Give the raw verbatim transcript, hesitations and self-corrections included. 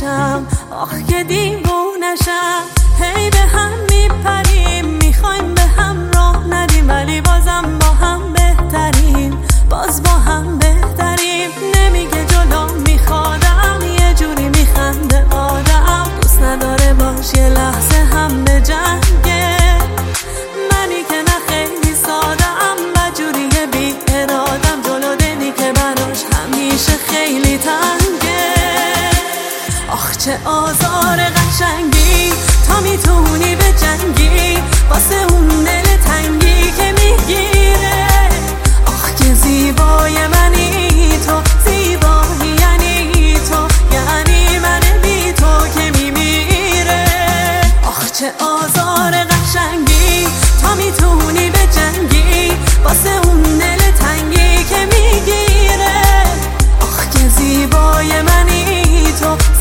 نشم، آخ که دیوونشم. هی به هم میپریم، میخوایم به هم راه ندیم، ولی بازم با هم بهتریم، باز با هم بهتریم. نمیگه جلو میخوادم، یه جوری میخنده آدم، دوست نداره باش یه لحظه هم به جنگه. منی که نه خیلی سادم، بدجوری بی ارادم، جلو دلی که براش همیشه خیلی تنگه. آخ چه آزار قشنگی، تا میتونی به جنگی واسه اون دل تنگی که میگیره. آخ که زیبای منی تو، زیبایی یعنی تو، یعنی من بی تو که میمیره. آخ چه آزار قشنگی، تا میتونی به جنگی واسه اون دل تنگی که میگیره. آخ که زیبای منی تو،